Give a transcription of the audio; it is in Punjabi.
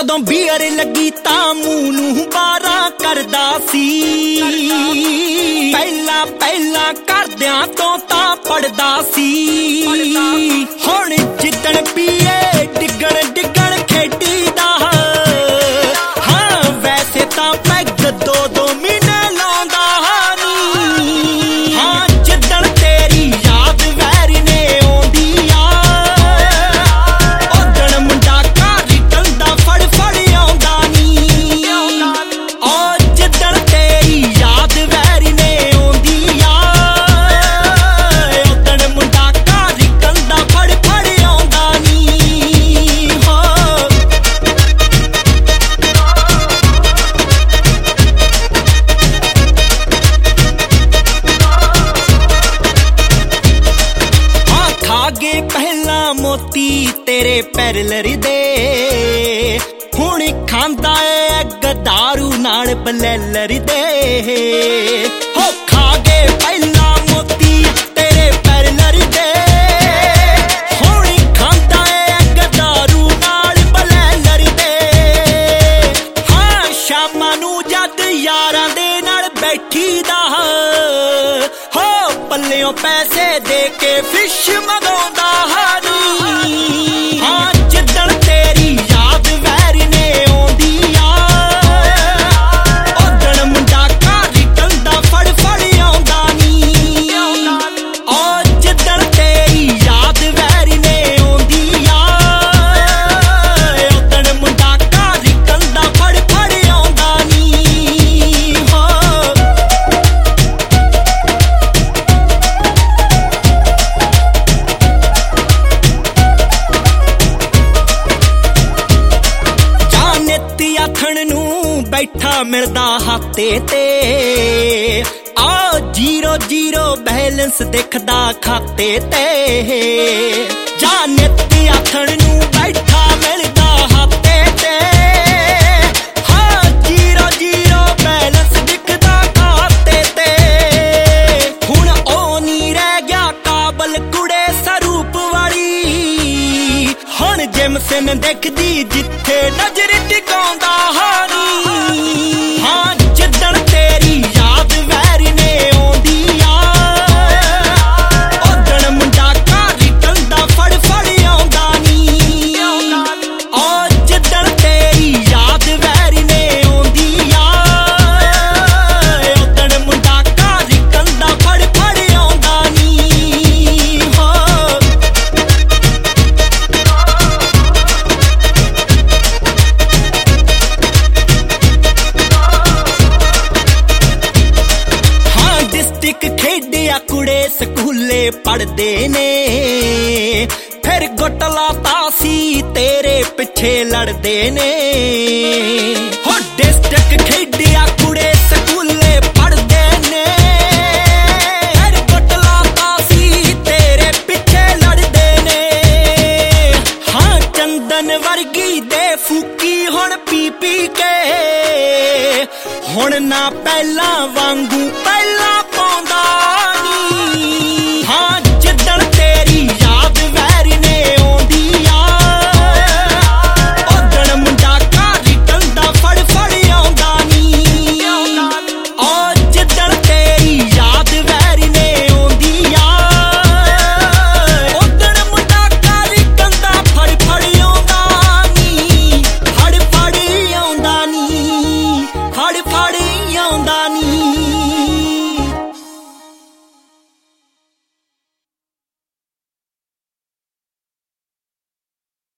ਜਦੋਂ ਬੀਅਰ ਲੱਗੀ ਤਾਂ ਮੂੰਹ ਨੂੰ ਬਾਰਾਂ ਕਰਦਾ ਸੀ। ਪਹਿਲਾਂ ਪਹਿਲਾਂ ਕਰਦਿਆਂ ਤੋਂ ਤਾਂ ਪੜਦਾ ਸੀ। ਹੁਣ ਜਿੱਦਣ ਪੀਏ ਡਿੱਗਣ ਡਿੱਗਣ ਖੇਡੀ ਦਾ। ਹਾਂ ਵੈਸੇ ਤਾਂ ਪੈਗ 2-2 ਮਹੀਨੇ ਲਾਉਂਦਾ ਨੀ। ਹਾਂ ਜਿੱਦਣ ਤੇਰੀ ਯਾਦ ਵੈਰੀ ਨੇ ਆਉਂਦੀ ਆ ਉਦਣ ਮੁੰਡਾ ਘਰ ਟੰਦਾ ਫੜ ਫੜ ਆਉਂਦਾ ਨੀ। ਉਹ ਜਿੱਦਣ ਤੇਰੀ ਯਾਦ ਵੈਰੀ ਨੇ ਆਉਂਦੀ ਆ ਉਦਣ ਮੁੰਡਾ ਘਰ ਟੰਦਾ ਫੜ ਫੜ ਆਉਂਦਾ ਨੀ। ਹਾਂ ਖਾ ਗਏ ਪਹਿਲਾਂ ਮੋਤੀ ਤੇਰੇ ਪੈਰਲਰ ਦੇ। ਹੁਣ ਖਾਂਦਾ ਏ ਗਦਾਰੂ ਨਾਲ ਬਲੈਲਰ ਦੇ। ਹੋ ਖਾ ਗਏ ਪਹਿਲਾਂ ਮੋਤੀ ਤੇਰੇ ਪੈਰਲਰ ਦੇ। ਹੁਣ ਖਾਂਦਾ ਏ ਗਦਾਰੂ ਨਾਲ ਬਲੈਲਰ ਦੇ। ਹਾਂ ਸ਼ਾਮਾਂ ਨੂੰ ਜਦ ਯਾਰਾਂ ਦੇ ਨਾਲ ਬੈਠੀ ਦਾ। ਹੋ ਪੱਲਿਓਂ ਪੈਸੇ ਦੇ ਕੇ ਫਿਸ਼ ਮੰਗਾਉਂਦਾ ਨੀ। ਹਾਂ ਜਿੱਦਣ ਤੇਰੀ ਯਾਦ ਵੈਰੀ ਨੇ ਆਉਂਦੀ ਆ ਉਦਣ ਮੁੰਡਾ ਘਰ ਟੰਦਾ ਫੜ ਫੜ ਆਉਂਦਾ ਨੀ। ਉਹ ਜਿੱਦਣ ਤੇਰੀ ਯਾਦ ਵੈਰੀ ਨੇ ਆਉਂਦੀ ਆ ਉਦਣ ਮੁੰਡਾ ਘਰ ਟੰਦਾ ਫੜ ਫੜ ਆਉਂਦਾ ਨੀ। ਨਿੱਤੀ ਆਥਣ ਨੂੰ ਬੈਠਾ ਮਿਲਦਾ ਹੱਤੇ ਤੇ। ਆ 0-0 ਬੈਲੈਂਸ ਦਿਖਦਾ ਖਾਤੇ ਤੇ। ਜਾਂ ਨਿੱਤੀ ਆਥਣ ਨੂੰ ਬੈਠਾ ਮਿਲਦਾ ਹੱਤੇ ਤੇ। ਹਾਂ 0-0 ਬੈਲੈਂਸ ਦਿਖਦਾ ਖਾਤੇ ਤੇ। ਹੁਣ ਉਹ ਨਹੀਂ ਰਹਿ ਗਿਆ ਕਾਬਲ ਕੁੜੇ ਸਰੂਪ ਵਾਲੀ। ਹੁਣ ਜਿਮਸਨ ਦਿਖਦੀ ਜਿੱਥੇ ਨਜ਼ਰ ਟਿਕਾਉਂਦਾ ਨੀ। ਹਾਂ ਜਿੱਦਣ ਤੇਰੀ ਯਾਦ ਵੈਰੀ ਨੇ ਆਉਂਦੀ ਆ ਉਦਣ ਮੁੰਡਾ ਘਰ ਟੰਦਾ ਫੜ ਫੜ ਆਉਂਦਾ ਨੀ। ਉਹ ਜਿੱਦਣ ਤੇਰੀ ਯਾਦ ਵੈਰੀ ਨੇ ਆਉਂਦੀ ਆ ਉਦਣ ਮੁੰਡਾ ਘਰ ਟੰਦਾ ਫੜ ਫੜ ਆਉਂਦਾ ਨੀ। ਖੇਡਿਆ ਕੁੜੇ ਸਕੂਲੇ ਪੜਦੇ ਨੇ। ਫਿਰ ਗੁੱਟ ਲਾਤਾ ਸੀ ਤੇਰੇ ਪਿੱਛੇ ਲੜਦੇ ਨੇ। ਹੋ ਡਿਸਟ੍ਰਿਕਟ ਖੇਡਿਆ ਕੁੜੇ ਸਕੂਲੇ ਪੜਦੇ ਨੇ। ਫਿਰ ਗੁੱਟ ਲਾਤਾ ਸੀ ਤੇਰੇ ਪਿੱਛੇ ਲੜਦੇ ਨੇ। ਹਾਂ ਚੰਦਨ ਵਰਗੀ ਦੇ ਫੂਕੀ ਹੁਣ ਪੀ ਪੀ ਕੇ। ਹੁਣ ਨਾ ਪਹਿਲਾਂ ਵਾਂਗੂ ਪਹਿਲਾਂ